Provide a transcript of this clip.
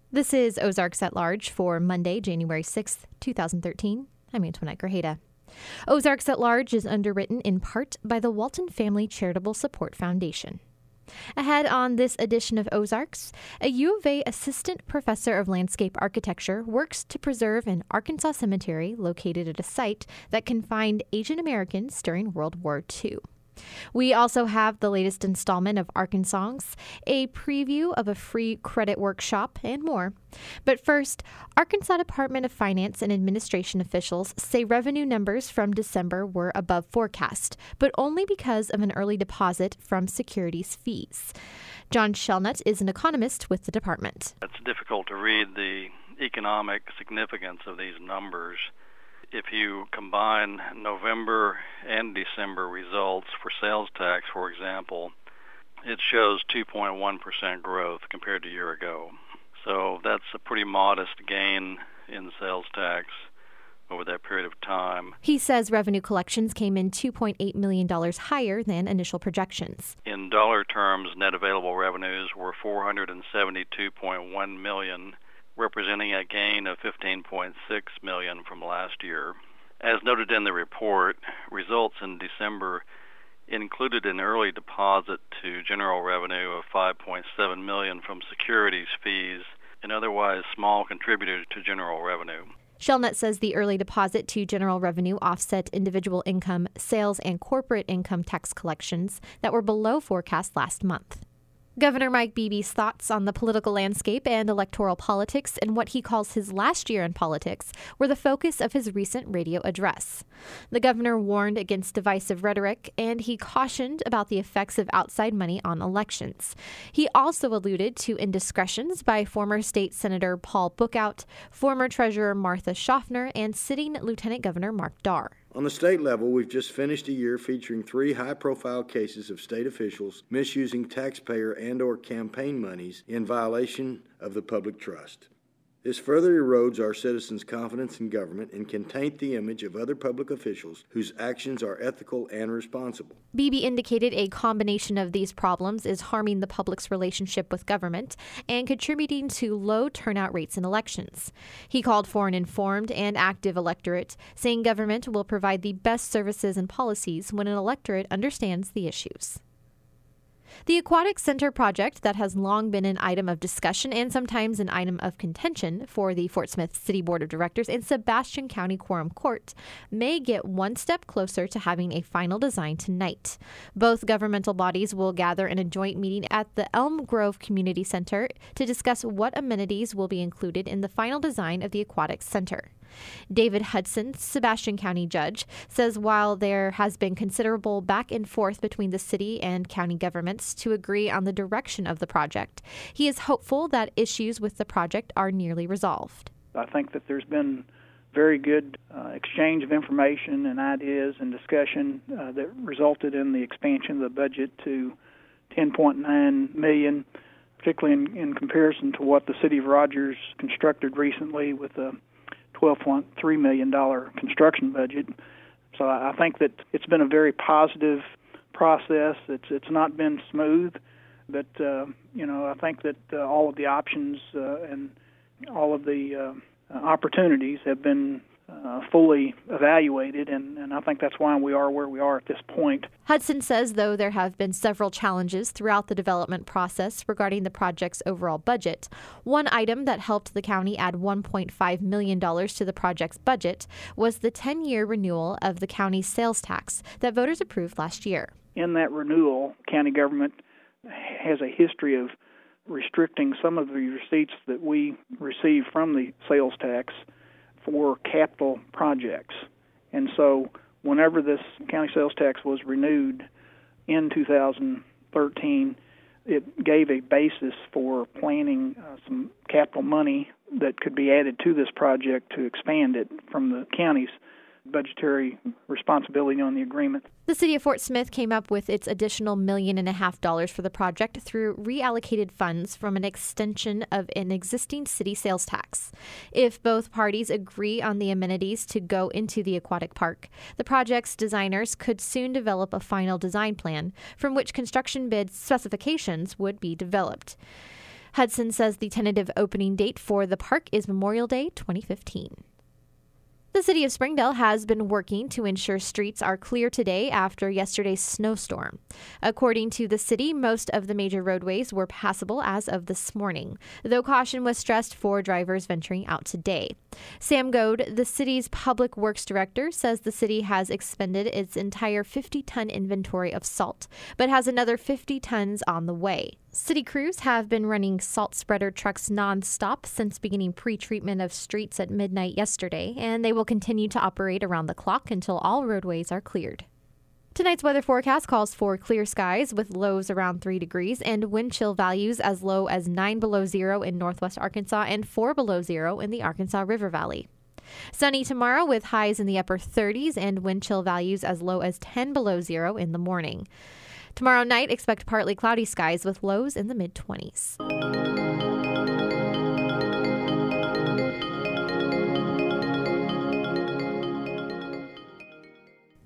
This is Ozarks at Large for Monday, January 6th, 2013. I'm Antoinette Grajeda. Ozarks at Large is underwritten in part by the Walton Family Charitable Support Foundation. Ahead on this edition of Ozarks, a U of A assistant professor of landscape architecture works to preserve an Arkansas cemetery located at a site that confined Asian Americans during World War II. We also have the latest installment of Arkansongs, a preview of a free credit workshop, and more. But first, Arkansas Department of Finance and Administration officials say revenue numbers from December were above forecast, but only because of an early deposit from securities fees. John Shelnut is an economist with the department. It's difficult to read the economic significance of these numbers. If you combine November and December results for sales tax, for example, it shows 2.1% growth compared to a year ago. So that's a pretty modest gain in sales tax over that period of time. He says revenue collections came in $2.8 million higher than initial projections. In dollar terms, net available revenues were $472.1 million, representing a gain of $15.6 million from last year. As noted in the report, results in December included an early deposit to general revenue of $5.7 million from securities fees, an otherwise small contributor to general revenue. Shelnut says the early deposit to general revenue offset individual income, sales, and corporate income tax collections that were below forecast last month. Governor Mike Beebe's thoughts on the political landscape and electoral politics in what he calls his last year in politics were the focus of his recent radio address. The governor warned against divisive rhetoric, and he cautioned about the effects of outside money on elections. He also alluded to indiscretions by former state Senator Paul Bookout, former Treasurer Martha Schaffner, and sitting Lieutenant Governor Mark Darr. On the state level, we've just finished a year featuring 3 high-profile cases of state officials misusing taxpayer and/or campaign monies in violation of the public trust. This further erodes our citizens' confidence in government and can taint the image of other public officials whose actions are ethical and responsible. Beebe indicated a combination of these problems is harming the public's relationship with government and contributing to low turnout rates in elections. He called for an informed and active electorate, saying government will provide the best services and policies when an electorate understands the issues. The Aquatic Center project that has long been an item of discussion and sometimes an item of contention for the Fort Smith City Board of Directors and Sebastian County Quorum Court may get one step closer to having a final design tonight. Both governmental bodies will gather in a joint meeting at the Elm Grove Community Center to discuss what amenities will be included in the final design of the Aquatic Center. David Hudson, Sebastian County judge, says while there has been considerable back and forth between the city and county governments to agree on the direction of the project, he is hopeful that issues with the project are nearly resolved. I think that there's been very good exchange of information and ideas and discussion that resulted in the expansion of the budget to $10.9 million, particularly in comparison to what the city of Rogers constructed recently with a $12.3 million construction budget. So I think that it's been a very positive process. It's not been smooth, but I think that all of the options and all of the opportunities have been fully evaluated, and I think that's why we are where we are at this point. Hudson says, though there have been several challenges throughout the development process regarding the project's overall budget, one item that helped the county add $1.5 million to the project's budget was the 10-year renewal of the county's sales tax that voters approved last year. In that renewal, county government has a history of restricting some of the receipts that we receive from the sales tax for capital projects. And so whenever this county sales tax was renewed in 2013, it gave a basis for planning some capital money that could be added to this project to expand it from the county's budgetary responsibility on the agreement. The city of Fort Smith came up with its additional $1.5 million for the project through reallocated funds from an extension of an existing city sales tax. If both parties agree on the amenities to go into the aquatic park, the project's designers could soon develop a final design plan from which construction bid specifications would be developed. Hudson says the tentative opening date for the park is Memorial Day 2015. The city of Springdale has been working to ensure streets are clear today after yesterday's snowstorm. According to the city, most of the major roadways were passable as of this morning, though caution was stressed for drivers venturing out today. Sam Goad, the city's public works director, says the city has expended its entire 50-ton inventory of salt, but has another 50 tons on the way. City crews have been running salt spreader trucks nonstop since beginning pre-treatment of streets at midnight yesterday, and they will continue to operate around the clock until all roadways are cleared. Tonight's weather forecast calls for clear skies with lows around 3 degrees and wind chill values as low as 9 below zero in northwest Arkansas and 4 below zero in the Arkansas River Valley. Sunny tomorrow with highs in the upper 30s and wind chill values as low as 10 below zero in the morning. Tomorrow night, expect partly cloudy skies with lows in the mid-20s.